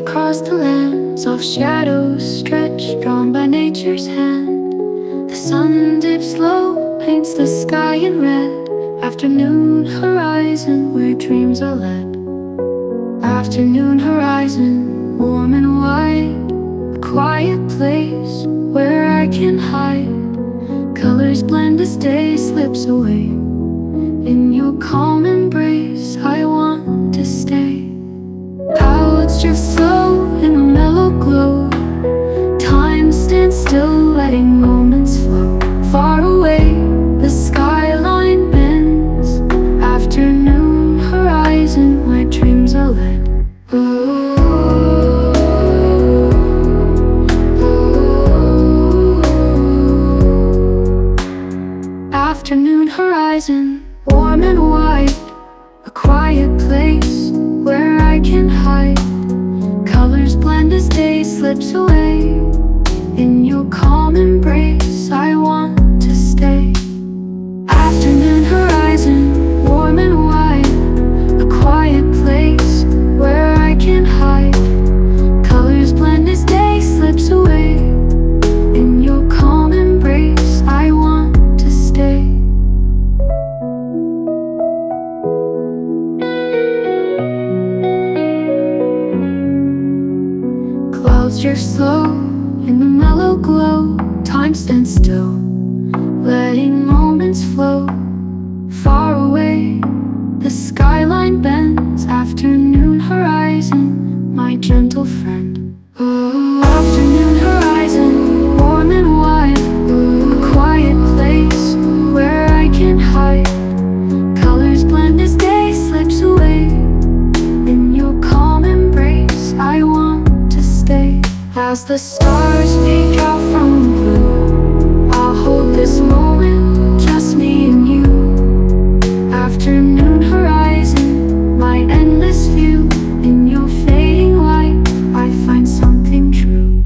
across the lands of shadows stretched, drawn by nature's hand. The sun dips low, paints the sky in red. Afternoon horizon where dreams are led. Afternoon horizon, warm and wide, a quiet place where I can hide. Colors blend as day slips away. In your calm embrace, I want to stay. Clouds drift slow in a mellow glow. Time stands still, letting moments flow. Far away, the skyline bends. Afternoon horizon, where dreams are led. Afternoon horizon, warm and wide, a quiet place where I can hide. Colors blend as day slips away. In your calm embrace, I want to stay. Afternoon horizon, warm and wide, a quiet place where I can hide. Colors blend as day slips away. In your calm embrace, I want to stay. Clouds drift slow in the mellow glow. Time stands still, letting moments flow. Far away, the skyline bends. Afternoon horizon, my gentle friend. Afternoon horizon, warm and wide, a quiet place where I can hide. Colors blend as day slips away. In your calm embrace, I want to stay. As the stars peek out from the blue, I'll hold this moment, just me and you. Afternoon horizon, my endless view. In your fading light, I find something true.